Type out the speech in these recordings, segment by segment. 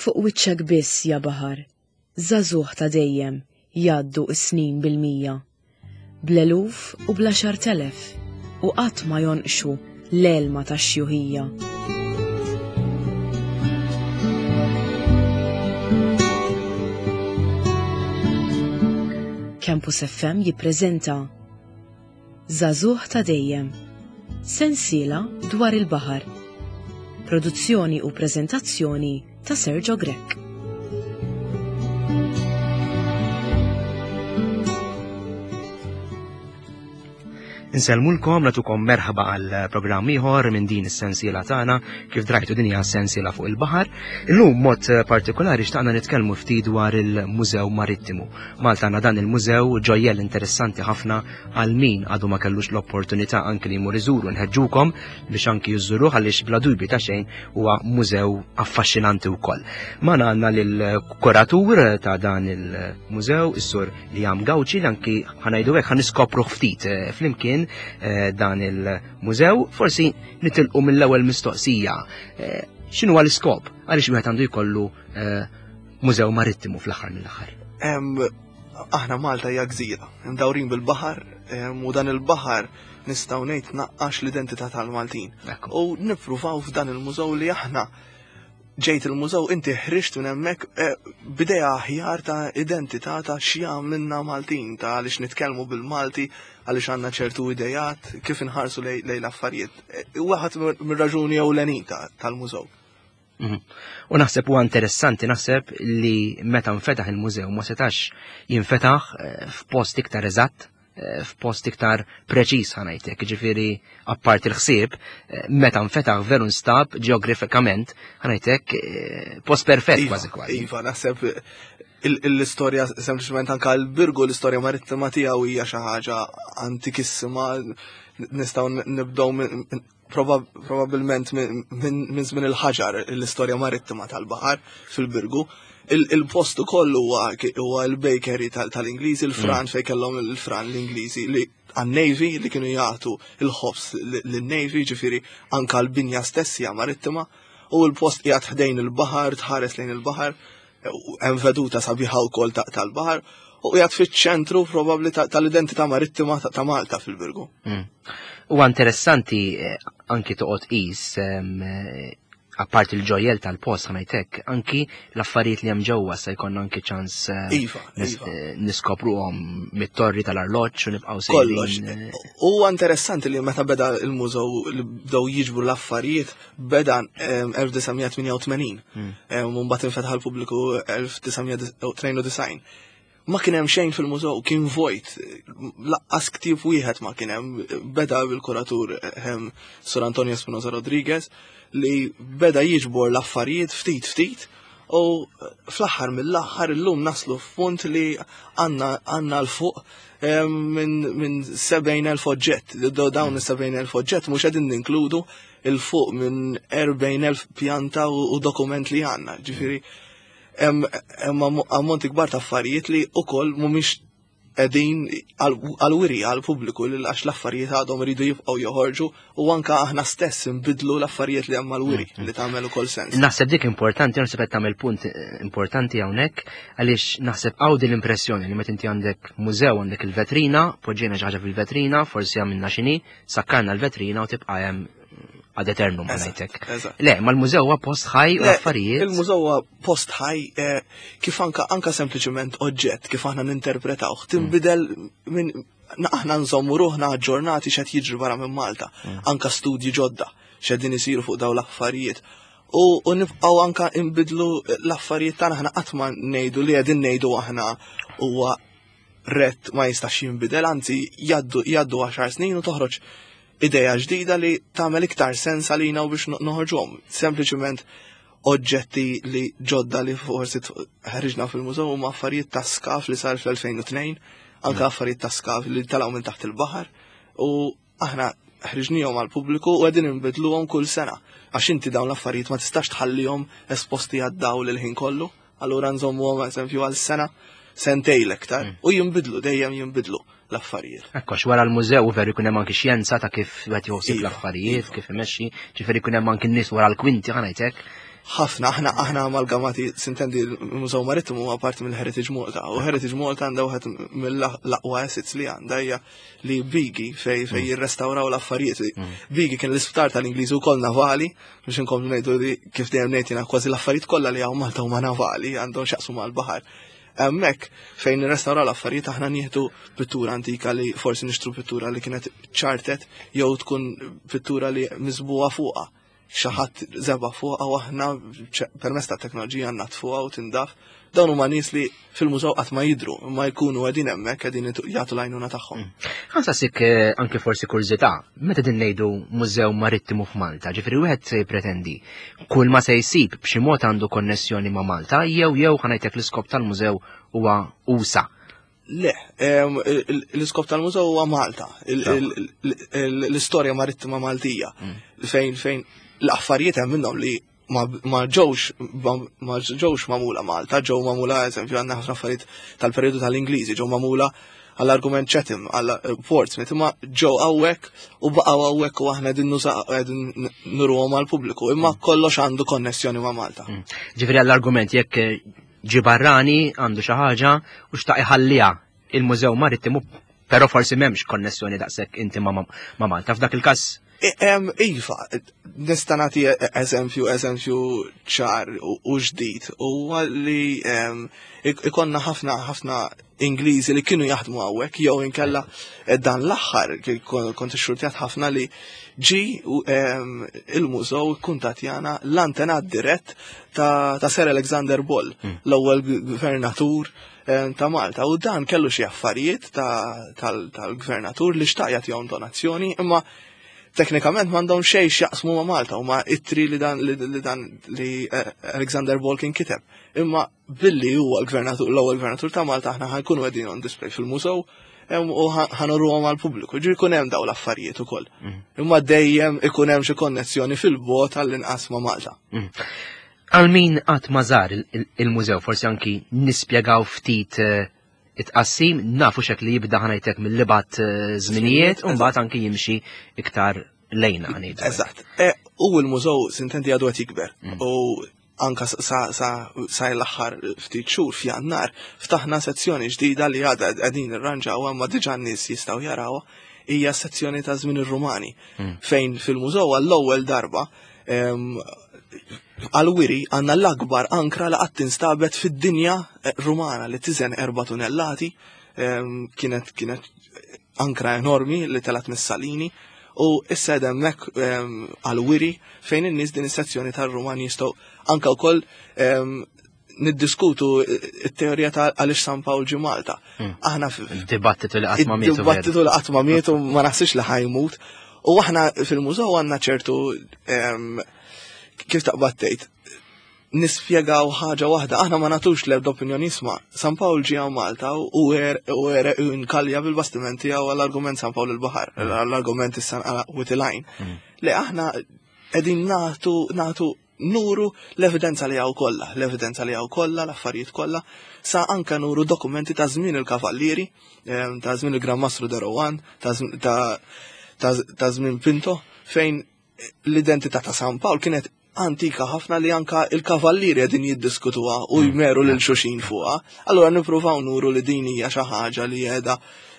fuq wiċċek biss ja baħar, żagħżugħ ta' dejjem jgħaddu s-snin bil-mija. Bl-eluf u bla xartelef u qatt ma jonqxu l-elma tax-xjuħija. Campus FM jippreżenta Żagħżugħ ta' dejjem, sensiela dwar il-baħar. Produzzjoni u preżentazzjoni ta' Sergio Grek. Inselmulkom natukom merħba għal programm ieħor minn din is-sensiela tagħna kif drajtu din hija sensiela fuq il-baħar. Illum mod partikolari xtaqna nitkellmu ftit dwar il-Mużew Marittimu. Malta għandna dan il-mużew ġojjel interessanti ħafna għal min għadu ma kellux l-opportunità anke li jmur iżuru nħeġġukom biex anki jużuruh għaliex bla dubju ta' xejn huwa mużew affaxxinanti wkoll. Magħna għandna lill-kuratur ta' dan il-mużew, is-sur Liam Gawċi li anki ħanajdu hekk ħaniskopru ftit flimkien dan il-mużew, forsi nitilqu mill-ewwel mistoqsija. X'inhu l-iskop? Għaliex wieħed għandu jkollu mużew marittimu fl-aħħar mill-aħħar? Aħna Malta hija gżira, mdawrin bil-baħar, u dan il-baħar nistgħu ngħid naqqax l-identità tal-Maltin. U nippruvaw f'dan il-mużew li aħna ġejt il-mużew inti ħriġt minn hemmhekk bidea aħjar ta' identità ta' x'jagħmilna Maltin, ta' għaliex nitkellmu bil-Malti, għaliex għandna ċertu idejat kif inħarsu lejn l-affarijiet. Waħed mir-raġuni ewlenin tal-mużew. U naħseb huwa interessanti naħseb li meta nfetaħ il-mużew ma setax jinfetaħ f'post iktar eżatt, f'post iktar preċiż ħanajtek, ġifieri apparti l-ħsieb, meta nfetaħ veru nstab ġeografikament ħanajtek post perfett kważi kważi. Iva, naħseb l-istorja sempliċement anke l-Birgu l-istorja marittima tiegħu hija xi ħaġa antikissima, nistgħu nibdew probabbilment minn żmien il-ħaġar l-istorja marittima tal-baħar fil-Birgu. Il-post ukoll huwa l-bakery tal-Ingliżi, il-Fran fejn kellhom il-Fran l-Ingliżi li għan-Navy li kienu jagħtu il-ħobs lin-Navy, ġifieri anke l-binja stess hija marittima, u l-post qiegħed ħdejn il-baħar, tħares lejn il-baħar, hemm veduta sabiħa wkoll tal-baħar, u qiegħed fiċ-ċentru probabbli tal-identità marittima ta' Malta fil-Birgu. Huwa interessanti anki toqgħod qis apparti l-ġojjel tal-post ħanajtek, anki l-affarijiet li hemm ġewwa se jkollna anki ċans niskopruhom mit-torri tal-arloġġ u nibqgħu sejrin. Huwa interessanti li meta beda il-mużew li bdew jiġbru l-affarijiet beda 1988, u mbagħad infetaħ il-pubbliku 1992. Ma kien hemm xejn fil-mużew, kien vojt, laqqas ktieb wieħed ma kien hemm, beda bil-kuratur Sur Antonio Espinosa Rodriguez li beda jiġbor l-affarijiet ftit u fl-aħħar mill-aħħar illum naslu f'punt li għandna l-fuq minn 70,000 oġġett. Dawn is-70,000 oġġett mhux qegħdin ninkludu il-fuq minn 40,000 pjanta u dokument li għandna. Ġifieri ammonti kbar ta' affarijiet li ukoll mhumiex qegħdin għal-wiri għall-pubbliku li għax l-affarijiet għadhom iridu jibqgħu joħorġu u anke aħna stess inbidlu l-affarijiet li hemm għall-wiri li tagħmel ukoll sens. Naħseb dik importanti, naħseb qed tagħmel punt importanti hawnhekk għaliex naħseb hawn din l-impressjoni li meta inti għandek mużew għandek il-vetrina, poġġejna xi ħaġa fil-vetrina, forsi għamilna x'inhi, sakkarna l-vetrina u tibqa' hemm ad eternum għanajtek. Le, ma l-mużew huwa post ħaj u affarijiet. Il-mużew huwa post ħaj kif anka sempliċement oġġett kif aħna ninterpretawh tinbidel minn aħna nżommu ruħna aġġornati x'qed jiġri barra minn Malta, anka studji ġodda x'qegħdin isiru fuq dawn l-affarijiet. U nibqgħu anka nbidlu l-affarijiet tagħna aħna qatt ma ngħidu li qegħdin ngħidu aħna huwa rett ma jistax jinbidel, anzi jgħaddu 10 snin u toħroġ ideja ġdida li tagħmel iktar sens għalina u biex noħorġuhom. Sempliċement oġġetti li ġodda li forsi ħriġna fil-mużew huma affarijiet ta' skaf li sar fl-2002, anke affarijiet ta' skaf li talgħu minn taħt il-baħar u aħna ħriġnihom għall-pubbliku u qegħdin inbidluhom kull sena. Għax inti dawn l-affarijiet ma tistax tħallihom esposti għad-dawl il-ħin kollu, allura nżommuhom eżempju għal-sena sentejn l-iktar u jinbidlu dejjem jinbidlu l-affarijiet. Ekkox wara l-mużew veru jkun hemm anke xjenza ta' kif qed joħsib l-affarijiet, kif imexxi, ġifieri jkun hemm anke n-nies wara l-kwinti ħanajtek ħafna aħna amalgamati sintendi l-Mużew Marittimu huwa parti mill-Heritage Malta u Heritage Malta għandha waħed mill-aqwa assets li għandha hija li Bigi fej jirrestawraw l-affarijiet. Bigi kien l-isptar tal-Ingliżi wkoll navali biex inkomplu ngħidu li kif dejjem ngħid jiena kważi l-affarijiet kollha li hawn Malta huma navali għandhom x'jaqsmu mal-baħar. Hemmhekk fejn nirrestawraw l-affarijiet aħna nieħdu pittura antika li forsi nixtru pittura li kienet ċartet jew tkun pittura li miżbuha fuqha. Xaħat zeba fuqa u aħna permess ta' teknoloġija natfuqa u tindaf. Dawn huma nies li fil-mużew qatt ma jidru, ma jkunu qegħdin hemmhekk qegħdin jagħtu l-għajnuna tagħhom. Ħansasik anke forsi kurżità, meta din ngħidu Mużew Marittimu f'Malta, ġifieri wieħed se jippretendi kull ma se jsib b'xi mod għandu konnessjoni ma' Malta jew ħanajtek l-iskop tal-mużew huwa USA. Le, l-iskop tal-mużew huwa Malta, l-istorja marittima Maltija, fejn l-affarijiet hemm minnhom li ma ġewx magħmula Malta, ġew magħmula eżempju għandna ħafna affarijiet tal-perjodu tal-Ingliżi, ġew magħmula għall-argument Chatham, għall Portsmouth, imma ġew hawnhekk u baqgħu hawnhekk u aħna qegħdin nurruhom għall-pubbliku, imma kollox għandu konnessjoni ma' Malta. Ġifieri għall-argument jekk ġibarrani għandu xi ħaġa u xtaq iħalliha il-Mużew Marittimu, però forsi m'hemmx konnessjoni daqshekk inti ma' Malta f'dak il-każ. Iva, nista' nagħti eżempju ċar u ġdid huwa li ikonna ħafna Ingliżi li kienu jaħdmu hawnhekk jew inkella dan l-aħħar kont ixxurtjat ħafna li ġi il-mużew kuntatjana l-antenat dirett ta' Sir Alexander Ball, l-ewwel gvernatur ta' Malta, u dan kellu xi affarijiet tal-gvernatur li xtaq jagħtihom donazzjoni, imma teknikament m'għandhom xejn x'jaqsmu ma' Malta huma ittri li Alexander Ball kien kiteb. Imma billi huwa l-ewwel gvernatur ta' Malta aħna ħajkunu qegħdin on display fil-mużew u ħanurruhom għall-pubbliku. Ġifieri jkun hemm dawn l-affarijiet ukoll. Imma dejjem ikun hemm xi konnessjoni fil-bogħod għall-inqas ma' Malta. Għal min qatt ma żar il-mużew forsi anki nispjegaw ftit it-qassim nafu xek li jibda ħanajtek mill-libat żminijiet u mbagħad anki jimxi iktar lejna ħanejt. Eżatt. U l-mużew sintendi għadu qed jikber. U anka sa l-aħħar ftit xhur f'Jannar ftaħna sezzjoni ġdida li għadha qegħdin irranġaw imma diġà n-nies jistgħu jarawha hija sezzjoni ta' żmien ir-Rumani fejn fil-mużew għall-ewwel darba għal-wiri għanna l-akbar ankra li qatt tinstabet fid-dinja Rumana li tiżen 4 tunnellati, kienet ankra enormi li telat mis-Salini u issa hemmhekk għal-wiri fejn in-nies din is-sezzjoni tar-Rumani jistgħu anke wkoll niddiskutu it-teorija ta' għaliex San Pawl ġi Malta. Aħna dibattitu li qatt ma mietu. Dibattitu li qatt ma mietu ma naħsibx li ħajmut. U aħna fil-mużew għandna ċertu kif taqbad tgħid nispjegaw ħaġa waħda, aħna ma nagħtux l-ebda opinjoni isma' San Pawl ġie Malta u nkalja bil-bastimenti għaw għall-argument San Pawl il-Baħar, għall-argument Witilajn. Li aħna qegħdin nagħtu nuru l-evidenza li għaw kollha, l-affarijiet kollha, sa anka nuru dokumenti ta' żmien il-kavallieri, ta' żmien il-Gran Mastru de Rohan, ta' żmien Pinto, fejn l-identità ta' San Pawl kienet antika ħafna li anka il-kavallieri qegħdin jiddiskutuha u jmeru lil xulxin fuqha. Allura nippruvaw nuru li din hija xi ħaġa li qiegħda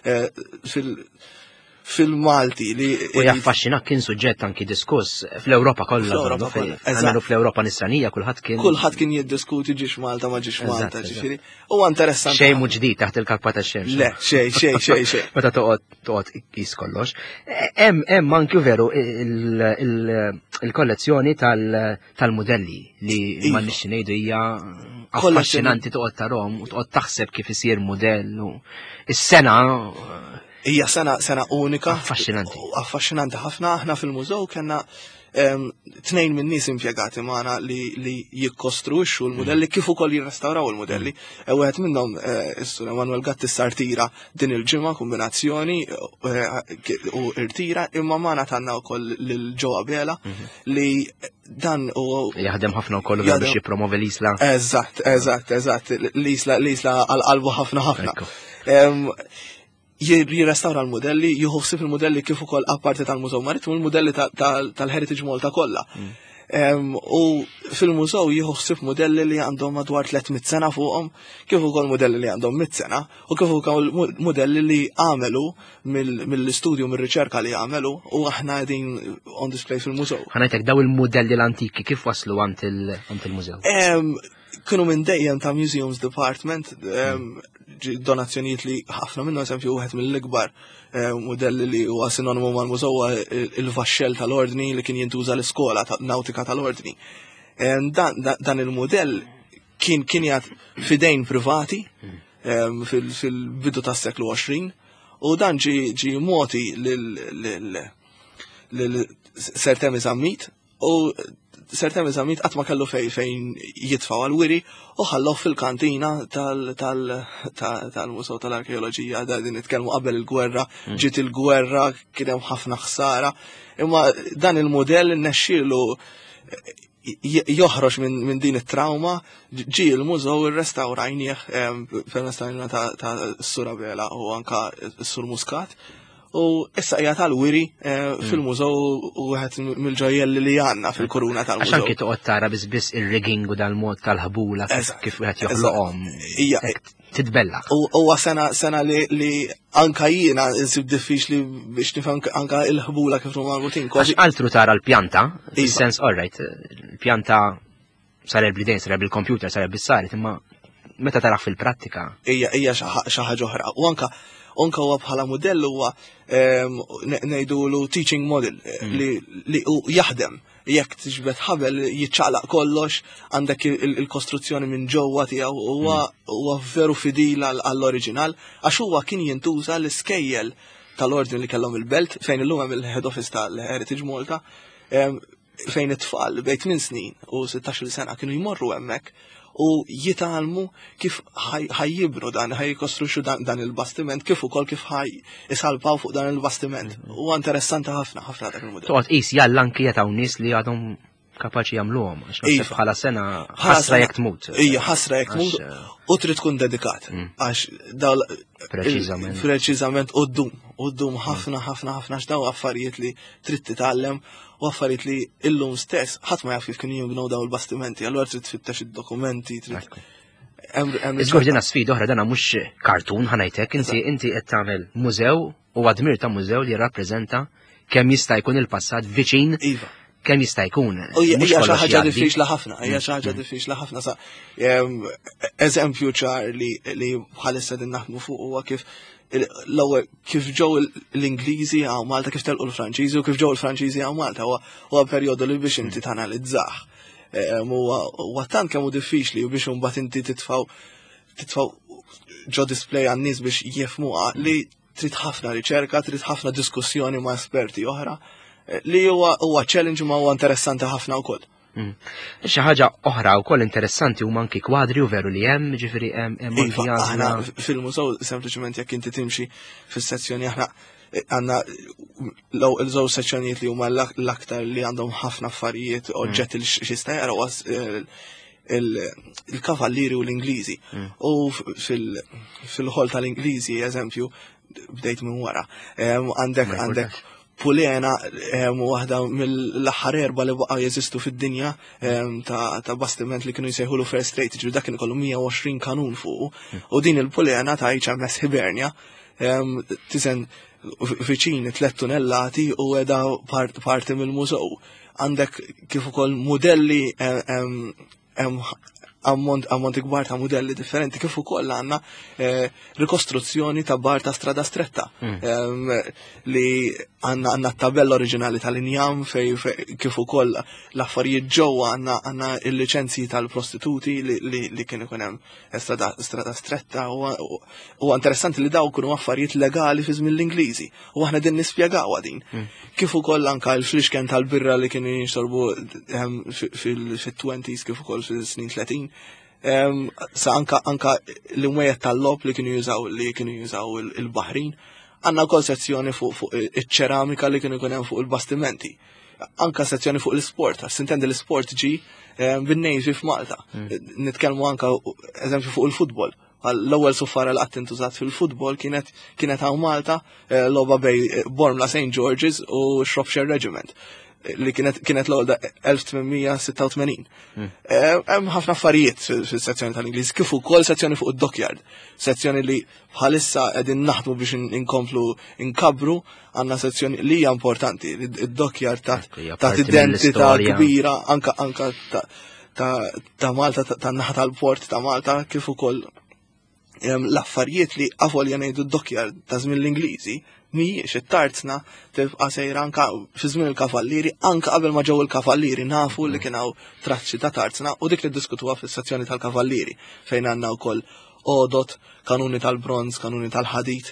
fil-Malti li. U jaffaxxinak kien suġġett anki diskuss fl-Ewropa kollha. Għamlu fl-Ewropa nisranija kulħadd kien jiddiskuti ġiex Malta ma ġiex Malta, ġifieri. Huwa interessanti. Xejn mhu ġdid taħt il-kappa tax-xemx. Le, xejn. Meta toqgħod qis kollox. Hemm anki veru il-kollezzjoni tal-modelli li m'għandniex ngħidu hija affaxxinanti toqgħod tarhom u toqgħod taħseb kif isir mudell u is-sena hija sena unika. Affaxxinanti ħafna. Aħna fil-mużew kellna 2 minn nies impjegati magħna li jikkostruixxu l-modelli kif ukoll jirrestawraw il-modelli. Wieħed minnhom is-Sur Emanuel Gatti sartira din il-ġimgħa kombinazzjoni u irtira imma magħna tanna wkoll lil Ġewwa Bela li dan u jaħdem ħafna wkoll biex jippromovi l-isla. Eżatt. L-isla għal-qalbu ħafna. Jirrestawra l-modelli, jħossib il-modelli kif ukoll apparti tal-Mużew Marittimu il-modelli tal-Heritage Malta kollha. U fil-mużew jieħu ħsieb modelli li għandhom madwar 300 sena fuqhom, kif ukoll modelli li għandhom 100 sena, u kif ukoll modelli li għamelu mill-istudju mir-riċerka li għamelu u aħna qegħdin on display fil-mużew. Ħanajtek daw il-modelli l-antiki kif waslu għand il-mużew? Kienu minn dejjem ta' Museums Department, donazzjonijiet li ħafna minnu eżempju wieħed mill-ikbar modelli li huwa sinonimu mal-mużew il-vaxxell tal-ordni li kien jintuża l-iskola nautika tal-ordni. Dan il-modell kien jgħat fidejn privati fil-bidu tas-seklu 20 u dan ġi moti lil Sir Temmin Ammit u Sir Temmin Ammit qatt ma kellu fejn jitfaw għal-wiri u ħalloh fil-kantina tal-Musew tal-Arkeoloġija. Din nitkellmu qabel il-gwerra, ġiet il-gwerra, kien hemm ħafna ħsara. Imma dan il-modell nnexxielu joħroġ minn din it-trauma, ġie il-mużew irrestawrajnieh permezz ta' s-Sur Abela u anka s-Sur Muscat. U issa qiegħed tal-wiri fil-mużew u wieħed mill-ġojjelli li għandna fil-kuruna tal-mużew. Għax anke toqgħod tara biss ir-rigging u dal-mod tal-ħabula kif wieħed joħloqhom. Titbella. Huwa sena li anka jiena insib diffiċli biex nifhem anka il-ħbula kif huma marbutin. Għax altru tara l-pjanta, fis-sens alright, il-pjanta sarer bl-idejn, sarer bil-kompjuter, sarer bis-saret, imma meta tara fil-prattika. Hija xi ħaġa oħra. U anka huwa bħala modell huwa ngħidulu teaching model li jaħdem. Jekk tiġbed ħabel jiċċaqlaq kollox, għandek il-kostruzzjoni minn ġewwa tiegħu huwa veru fidil għall-oriġinal għax huwa kien jintuża l-iskejjel tal-ordni li kellhom il-belt fejn illum hemm il-head office tal-Heritage Malta fejn it-tfal bejn 8 snin u 16 sena kienu jmorru hemmhekk u jitalmu kif ħajjibnu ħajkostruxxu dan il-bastiment, kif ukoll kif isalpaw fuq dan il-bastiment. Huwa interessanti ħafna dak il-mudell. Toqgħod qis jalla anke jetaw nies li għadhom kapaċi jagħmluhom, għax naħseb bħala sena ħasra jekk tmut. Hija ħasra jekk tmut u trid tkun dedikat għax preċiżament quddum ħafna x'daw affarijiet li trid titgħallem u affarijiet li illum stess ħadd ma jaf kif kienu jibnew daw il-bastimenti, allura trid tfittex id-dokumenti, trid. Iżgur dina sfida oħra dana mhux kartun ħanajtek, inti qed tagħmel mużew u għadmir ta' mużew li jirrappreżenta kemm jista' jkun il-passat viċin kemm jista' jkun. Hija xi ħaġa diffiċli ħafna, sa eżempju ċar li bħalissa din naħdmu fuq huwa l-ewwel kif ġew l-Ingliżi għaw Malta, kif telqu l-Franċiżi u kif ġew il-Franċiżi għaw Malta huwa perjodu li biex inti tanalizzah. Huwa tant kemm hu diffiċli u biex imbagħad inti titfgħu ġo display għan-nies biex jifhmuha li trid ħafna riċerka, trid ħafna diskussjoni ma' esperti oħra li huwa challenge ma huwa interessanti ħafna wkoll. Xi ħaġa oħra wkoll interessanti huma anki kwadri u veru li hemm, ġifieri hemm aħna fil-mużew sempliċement jekk inti timxi fis-sezzjoni aħna għandna l-żewġ sezzjonijiet li huma l-aktar li għandhom ħafna affarijiet oġġetti li xista jaraw il-kavallieri u l-Ingliżi. U fil-ħol tal-Ingliżi, eżempju, bdejt minn wara, għandek Pulena waħda mill-aħħar erba li baqa' jeżistu fid-dinja ta' bastiment li kienu jsejħulu First Rate, ġifieri dak kien ikollu 120 kanun fuq u din il-Pulena ta' HMS Hibernia tiżen viċin 3 tunnellati u qiegħda parti mill-mużew. Għandek kif ukoll modelli ammonti kbar ta' modelli differenti kif ukoll għandna rikostruzzjoni ta' bar ta' strada stretta li għandna t-tabella oriġinali tal-injam kif ukoll l-affarijiet ġewwa għandna il-liċenzji tal-prostituti li kienu ikun hemm strada stretta u interessanti li daw kienu affarijiet legali fi żmien l-Ingliżi u aħna din nispjegawha din. Kif ukoll anke l-fliexken tal-birra li kienu jinxorbu fil-20s kif ukoll fil-snin 30. Sa anka l-imwejjed tal-lob li kienu jużaw il-baħrin, għandna wkoll sezzjoni fuq iċ-ċeramika li kienu jkun hemm fuq il-bastimenti. Anka sezzjoni fuq l-isport, għax intendi l-isport ġi bin-Navy f'Malta. Nitkellmu anka eżempju fuq il-futbol. L-ewwel suffara li qatt intużat fil-futbol kienet hawn Malta logħba bej Bormla St. George's u Shropshire Regiment. li kienet l-għolda 1886. Hemm ħafna affarijiet fis-sezzjoni tal-Ingliż, kif ukoll sezzjoni fuq id-dockyard, sezzjoni li bħalissa qegħdin naħdmu biex inkomplu inkabru, għandna sezzjoni li hija importanti, id-dockyard ta' identità kbira anka ta' Malta, tan-naħa tal-port ta' Malta, kif ukoll l-affarijiet li għafol janajdu d-dokjar ta' żmien l-Ingliżi mhijiex it-tarzna tibqa' sejra anka fi żmien il-kavallieri, anka qabel ma ġew il-kavallieri nafu li kien hawn traċċi ta' tarzna u dik li ddiskutuha fis-sezzjoni tal-kavallieri fejn għandna wkoll għodot, kanuni tal-bronz, kanuni tal-ħadid,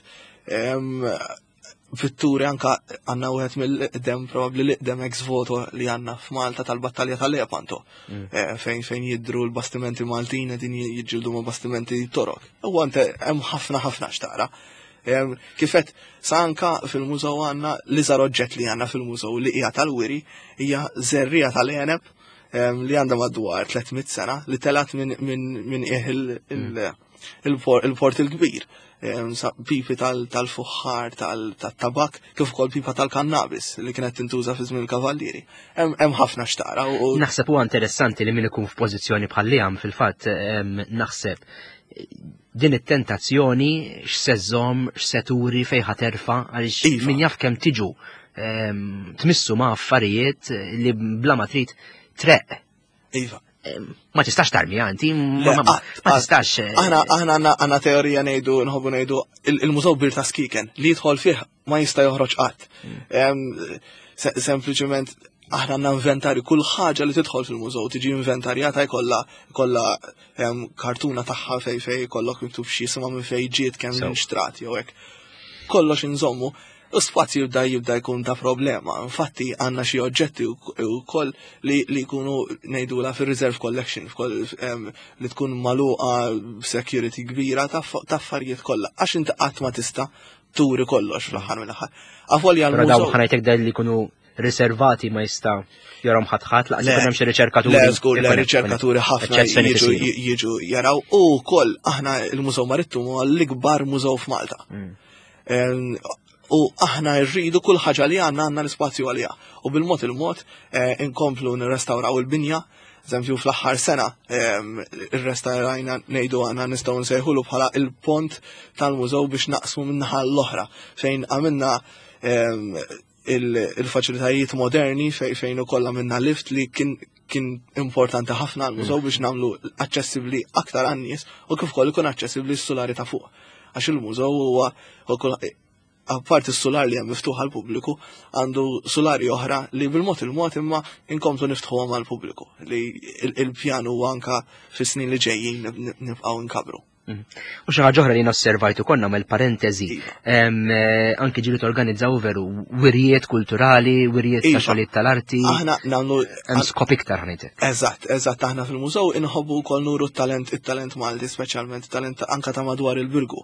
Vitturi anka għanna wieħed mill-qdem probabbli l-qdem ex voto li għanna f'Malta tal-battalja tal-Lepanto fejn jidru l-bastimenti Maltin din jiġġieldu ma' bastimenti torok. U għante hemm ħafna xtara. Kifet sa anka fil-mużew għanna l-iżgħar oġġett li għanna fil-mużew li hija tal-wiri hija żerrija tal-għeneb li għandha madwar 300 sena li telat minn il-port il-kbir. Pipi tal-fuħħar, tal-tabak, kif ukoll pipa tal-kannabis li kienet tintuża fi żmien il-kavallieri. Hemm ħafna xtara. Naħseb huwa interessanti li min ikun f'pożizzjoni bħal li hemm fil-fatt naħseb din it-tentazzjoni x'seżżomm, x'seturi fejn ħaterfa għaliex min jaf kemm tiġu tmissu ma' affarijiet li bla ma trid treq. Iva. Ma tistax tarmi għanti, ma tistax. Aħna għanna teorija nejdu, nħobu nejdu, il-mużew bir ta' skiken, li jidħol fih ma jista' joħroġ qatt. Sempliċement aħna għandna inventari, kull ħaġa li tidħol fil-mużew tiġi inventarjata jkollha kartuna tagħha fej kollok miktub xi isma' minn fejn ġiet kemm nxtrat jew hekk. Kollox inżommu. U spazju jibda jkun ta' problema. Infatti għanna xi oġġetti wkoll li jkunu ngħidula fir-reserve collection li tkun magħluqa security kbira ta' affarijiet kollha. Għax inti qatt ma tista' turi kollox fl-aħħar mill-aħħar. Avolja l-mużew. Dawn ħanajtek dan li jkunu riservati ma jista' jarhom ħadd laqas ikun hemm xi riċerkaturi. Le żgur le riċerkaturi ħafna jiġu jaraw u wkoll aħna il-Mużew Marittimu l-ikbar mużew f'Malta. U aħna rridu kull ħaġa li għandna l-ispazju għalija. U bil-mod il-mod inkomplu nirrestawraw il-binja, eżempju fl-aħħar sena ir-restaurajna ngħidu għandna nistgħu nsejħulu bħala il-pont tal-mużew biex naqsmu min-naħa l-oħra fejn għamilna il-faċilitajiet moderni fejn ukoll għamilna lift li kien importanti ħafna għal-mużew biex nagħmlu aċċessibbli aktar għan-nies u kif ukoll ikun aċċessibbli s-solari ta' fuq. Għax il-mużew huwa apparti s-solar li hemm miftuħa l-pubbliku, għandu solari oħra li bil-mod il-mod imma inkomplu niftħuha mal-pubbliku li il-pjan huwa anka fis-snin li ġejjin nibqgħu nkabru. U xi ħaġa oħra li nosservajtu konna mill-parentesi, anke ġielu torganizzaw veru wirjiet kulturali, wirjiet ta' xogħlijiet tal-arti. Aħna nagħmlu hemm skop iktar ħanejtek. Eżatt aħna fil-mużew inħobbu wkoll nuru it-talent Malti, speċjalment talent anke ta' madwar il-Birgu.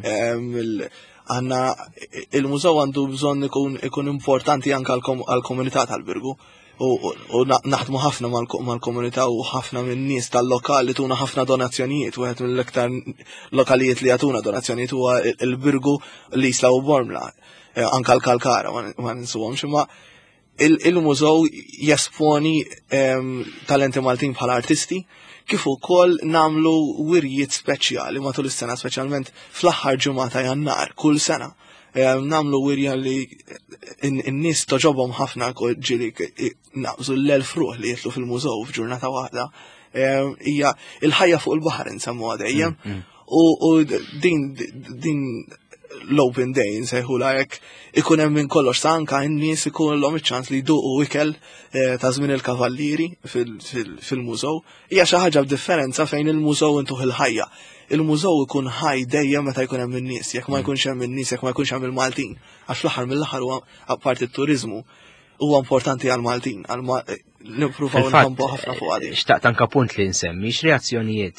Għanna il-mużew għandu bżonn ikun importanti anke għall-komunità tal-Birgu u naħdmu ħafna mal-komunità u ħafna minn nies tal-lokal li tuna ħafna donazzjonijiet, wieħed mill-iktar lokalijiet li jagħtuna donazzjonijiet huwa il-Birgu l-Isla u Bormla, anke l-Kalkara ma ninsuhomx, imma il-mużew jesponi talenti Maltin bħala artisti kif ukoll nagħmlu wirjiet speċjali matul is-sena, speċjalment fl-aħħar ġimgħa ta' Jannar kull sena. Nagħmlu wirja li n-nies toġobhom ħafna ġieli naqbżu l-1000 ruħ li jitlu fil-mużew f'ġurnata waħda. Hija il-ħajja fuq il-baħar insemmuha dejjem u din l-open day nsejħula hekk ikun hemm minn kollox sa anke n-nies ikollhom iċ-ċans li jduqu ikel ta' żmien il-kavallieri fil-mużew. Hija xi ħaġa b'differenza fejn il-mużew intuħ il-ħajja. Il-mużew ikun ħaj dejjem meta jkun hemm in-nies, jekk ma jkunx hemm in-nies, jekk ma jkunx hemm il-Maltin. Għax fl-aħħar mill-aħħar huwa apparti t-turiżmu huwa importanti għal-Maltin, nippruvaw nħambu ħafna fuq għadi. Xtaqt anke punt li nsemmi, x'reazzjonijiet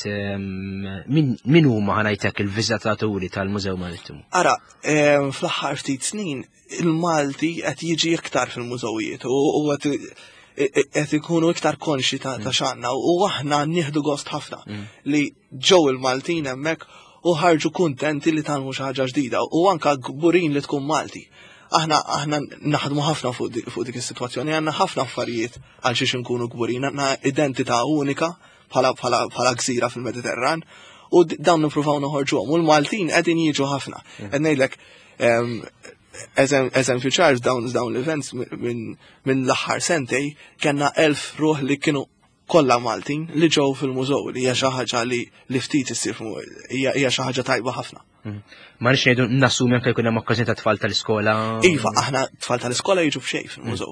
min huma ħanajtek il-viżitaturi tal-Mużew Marittimu? Ara, fl-aħħar ftit snin il-Malti qed jiġi iktar fil-mużewijiet u qed ikunu iktar konxi ta' x'għandna u aħna nieħdu gost ħafna li ġew il-Maltin hemmhekk u ħarġu kuntenti li tagħmlu xi ħaġa ġdida u anke kburin li tkun Malti. aħna naħdmu ħafna fuq dik is-sitwazzjoni, għandna ħafna affarijiet għal xiex nkunu kburin, għandna identità unika bħala gżira fil-Mediterran u dawn nippruvaw noħorġuhom. U l-Maltin qegħdin jiġu ħafna. Qed ngħidlek eżempju ċar dawn l-events minn l-aħħar sentej kellna 1000 ruħ li kienu kollha Maltin li ġew fil-mużew li hija xi ħaġa li ftit issir hija xi ħaġa tajba ħafna. Ma nix ngħidu nassumi anke jkun hemm okkażjoni ta' tfal tal-iskola. Iva, aħna tfal tal-iskola jiġu f'xejn fil-mużew.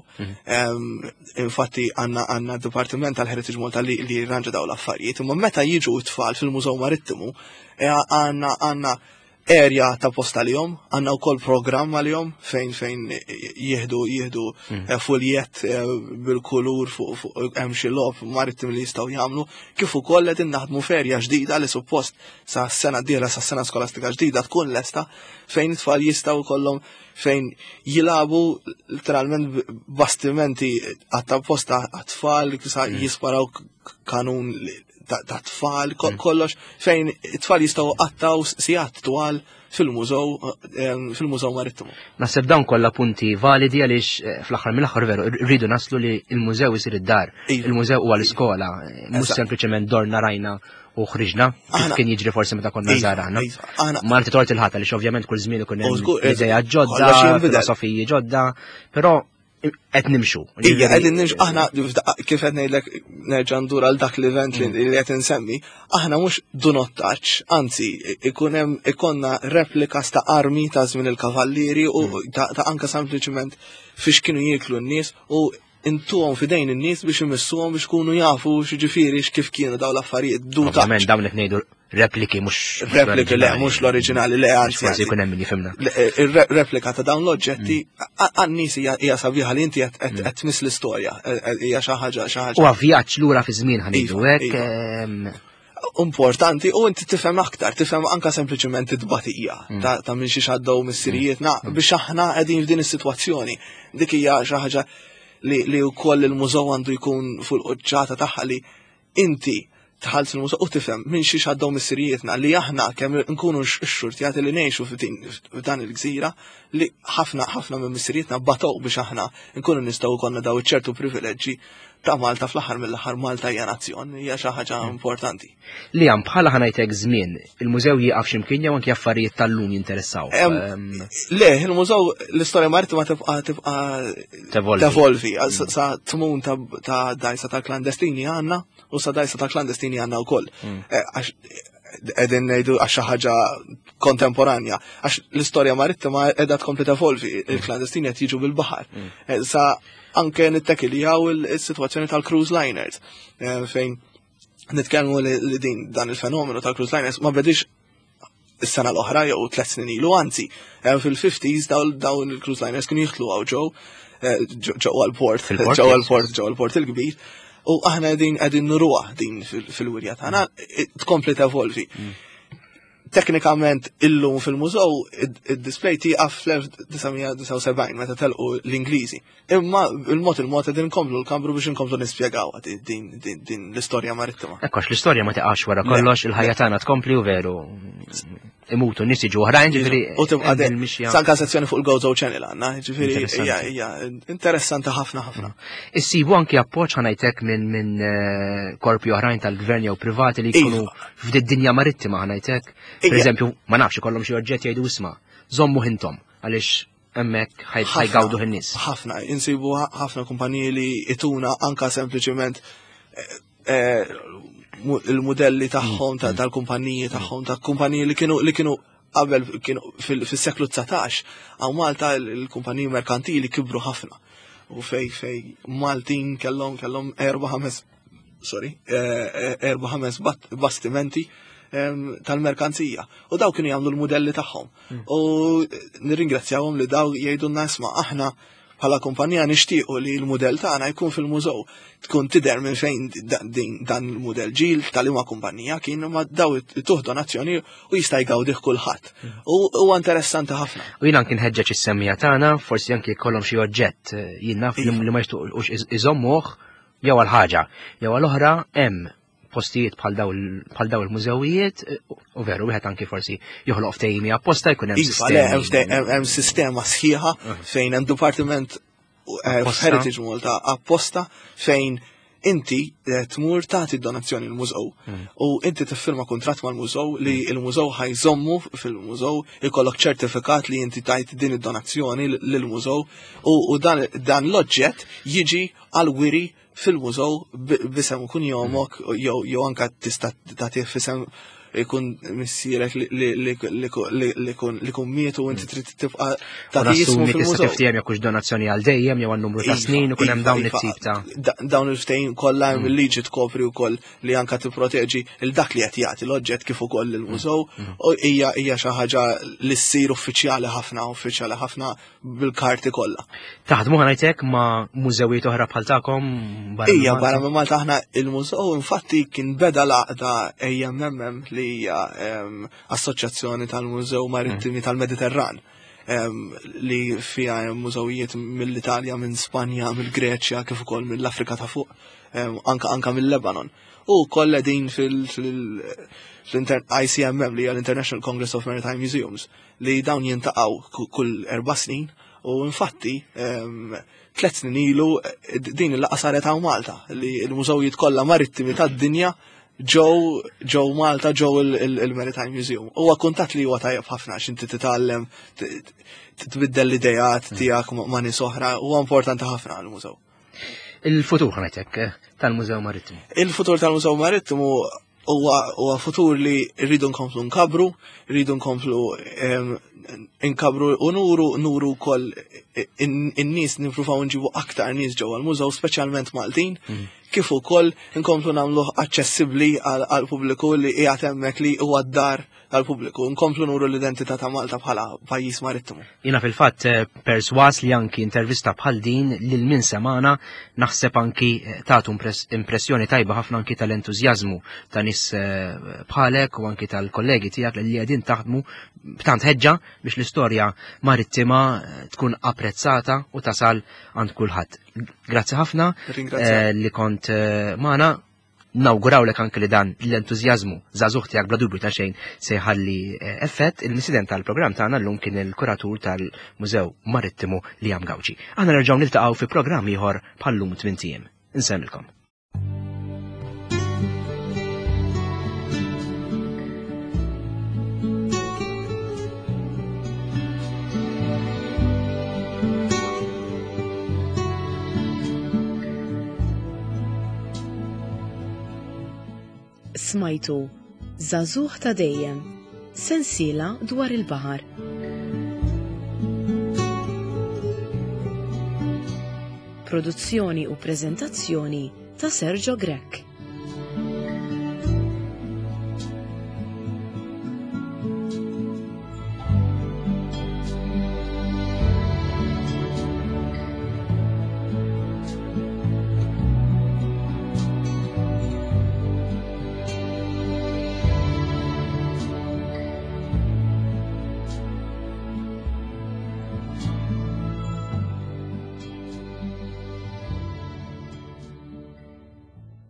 Infatti għandna Dipartiment tal-Heritage Malta li jirranġa dawn l-affarijiet, imma meta jiġu t-tfal fil-Mużew Marittimu għandna area ta' posta li jom, għanna u koll program għal-jom fejn jihdu fuljett bil-kulur fuq hemm xi logħob marittim li jistgħu jagħmlu, kif ukoll qegħdin naħdmu ferja ġdida li suppost sa sena d-dieħla sa sena skolastika ġdida tkun lesta fejn it-tfal jistgħu kollhom fejn jilabu literalment bastimenti għatta posta għat-tfal jisparaw kanun ta' tfal, kollox fejn it-tfal jistgħu qattaw sigħat twal fil-mużew marittimu. Naħseb dawn kollha punti validi għaliex fl-aħħar mill-aħħar veru rridu naslu li l-mużew isir id-dar. Il-mużew huwa l-iskola, mhux sempliċement dorna rajna u ħriġna, kif kien jiġri forsi meta konna żarana. Ma rrid tort il-ħadd għaliex ovvjament kull żmien ikun hemm idea ġodda, filosofiji ġodda, però qed nimxu. Ija, qegħdin nimxu, aħna kif qed ngħidlek nerġa' ndur għal dak l-event li qed insemmi, aħna mhux do not touch, anzi ikonna replikas ta' armi ta' żmien il-kavallieri u ta' anke sempliċement fiex kienu jieklu n-nies u intuhom fidejn in-nies biex imissuhom biex kunu jafu x'ġifieri kif kienu daw l-affarijiet do touch. Ovvjament dawn qed ngħidu repliki mhux mhux l-oriġinali li forsi jkun hemm min jifhimna. Ir-replika ta' dawn l-oġġetti għan-nies hija sabiħa li inti qed tmiss l-istorja, hija xi ħaġa. U vjaġġ lura fi żmien ħanidu hekk. Importanti u inti tifhem aktar, tifhem anke sempliċement id-batija ta' minn xi xaddew mis-sirijietna biex aħna qegħdin f'din is-sitwazzjoni. Dik hija xi ħaġa li wkoll il-mużew għandu jkun fuq il-qoċċata tagħha li inti tħalls il-mużew u tifhem minn xi xaddew mis-sirijietna li aħna kemm nkunu x-xurtjati li ngħixu f'dan il-gżira li ħafna minn mis-sirijietna batow biex aħna nkunu nistgħu jkollna daw iċ-ċertu privileġġi ta' Malta fl-aħħar mill-aħħar Malta hija nazzjon, hija xi ħaġa importanti. Li hemm bħala ħanajtek żmien, il-mużew jieqaf x'imkien jew anke affarijiet tal-lum jinteressaw. Le, il-mużew l-istorja marittima tibqa' tevolvi sa tmun ta' dajsa ta' klandestini għandna u sa dajsa ta' klandestini għandna wkoll. Qegħdin ngħidu għax xi ħaġa kontemporanja, għax l-istorja marittima qiegħda tkompli tevolvi, il-klandestini qed jiġu bil-baħar. Sa anke nittekiljaw il-sitwazzjoni tal-cruise liners fejn nitkellmu li dan il-fenomenu tal-cruise liners ma bedix is-sena l-oħra jew 3 snin ilu, anzi fil-50s dawn il-cruise liners kienu jieħdlu ġew għall-port il-kbir u aħna qegħdin nuruha din fil-wirja tagħna tkompli tevolvi. Teknikament illum fil-mużew id-display tieqaf fl-1979 meta telqu l-Ingliżi. Imma il-mod qegħdin nkomplu l-kambru biex inkomplu nispjegawha din l-istorja marittima. Ekkox l-istorja ma tiqax wara kollox, il-ħajja tagħna tkompli u veru imutu nies jiġu oħrajn ġifieri. U tibqa' sanka sezzjoni fuq il-Gozo Channel għandna, ġifieri hija interessanti ħafna. Issibu anke appoġġ ħanajtek minn korpi oħrajn tal-gvern jew privati li jkunu f'did-dinja marittima ħanajtek. Per eżempju, ma nafx ikollhom xi oġġett jgħidu isma' żommu ħintom għaliex hemmhekk ħajgawdu in-nies. Ħafna, insibu ħafna kumpaniji li ituna anka sempliċement il-modelli tagħhom tal-kumpaniji tagħhom ta' kumpaniji li kienu qabel kienu fis-seklu 19 għaw Malta il-kumpaniji merkantili kibru ħafna. U fej Maltin kellhom 4-5 bastimenti tal-merkanzija. U daw kienu jagħmlu l-modelli tagħhom. U nirringrazzjawhom li daw jgħidulna isma' aħna bħala kumpanija nixtiequ li l-mudell tagħna jkun fil-mużew tkun tidher minn fejn dan il-mudell ġil tal-ima kumpanija kien ma daw tuħ donazzjoni u jista' jgawdih kulħadd. U huwa interessanti ħafna. U jiena anke nħeġġeġ is-semmija tagħna, forsi anke jkollhom xi oġġett jien naf li ma jixtuqux iżommuh jew għal ħaġa, jew għal oħra hemm postijiet bħal daw il-mużewijiet, u veru wieħed anki forsi joħloq ftehimi apposta jkun hemm hemm sistema sħiħa fejn hemm dipartiment Heritage Malta apposta fejn inti tmur tagħti donazzjoni l-mużew u inti tiffirma kuntratt mal-mużew li l-mużew ħajżommu fil-mużew ikollok ċertifikat li inti tajt din id-donazzjoni lill-mużew u dan l-oġġett jiġi għal wiri fil-mużew bisem ikun jomok jew anke tista' tagħtih fisem ikun missierek li kun mietu u inti trid tibqa' tagħti jismu fil-mużew. Tiftiem jekk hux donazzjoni għal dejjem jew għal numru ta' snin u kun hemm dawn it-tip ta' dawn il-ftehim kollha hemm il-liġi tkopri wkoll li anke tipproteġi il dak li qed jagħti l-oġġett kif ukoll il-mużew u hija xi ħaġa li ssir uffiċjali ħafna bil-karti kollha. Taħdmu ngħidlek ma' mużewijiet oħra bħal tagħkom barra minn Malta aħna il-mużew infatti kien beda laqda AMMM li hija Assoċjazzjoni tal-Mużew Marittimi tal-Mediterran li fiha mużewijiet mill-Italja, minn Spanja, mill-Greċja, kif ukoll mill-Afrika ta' fuq, anka mill-Lebanon. U kollha din fil-ICMM li hija l-International Congress of Maritime Museums li dawn jintaqgħu kull 4 snin u infatti 3 snin ilu din il-laqgħa saret hawn Malta li l-mużewijiet kollha marittimi tad-dinja ġew Malta ġew il-Maritime Museum. Huwa kuntatt li huwa tajjeb ħafna x'inti titgħallem tbiddel l-idejat tiegħek ma' nies oħra, huwa importanti ħafna għall-mużew. Il-futur ħanajtek tal-Mużew Marittimu. Il-futur tal-Mużew Marittimu huwa futur li rridu nkomplu nkabru, rridu nkomplu inkabru u nuru wkoll in-nies nippruvaw nġibu aktar nies ġewwa l-mużew, speċjalment Maltin, kif ukoll inkomplu nagħmluh aċċessibbli għall-pubbliku li qiegħed hemmhekk li huwa d-dar għall-pubbliku, nkomplu nuru l-identità ta' Malta bħala pajjiż marittimu. Jiena fil-fatt perswas li anki intervista bħal din lil min semana naħseb anki tagħtu impressjoni tajba ħafna anki tal-entużjażmu ta' nies bħalek u anki tal-kollegi tiegħek li qegħdin taħdmu b'tant ħeġġa biex l-istorja marittima tkun apprezzata u tasal għand kulħadd. Grazzi ħafna li kont magħna. Nawgurawlek anke li dan l-entużjażmu żagħżugħ tiegħek bla dubju ta' xejn se jħalli effett. Il-President tal-programm tagħna llum kien il-kuratur tal-Mużew Marittimu Liam Gawci. Aħna nerġgħu niltaqgħu fi programm ieħor bħallum 8 ijiem. Insemmilkom. Smajtu Żagħżugħ ta' dejjem, sensiela dwar il-baħar. Produzzjoni u preżentazzjoni ta' Sergio Grek.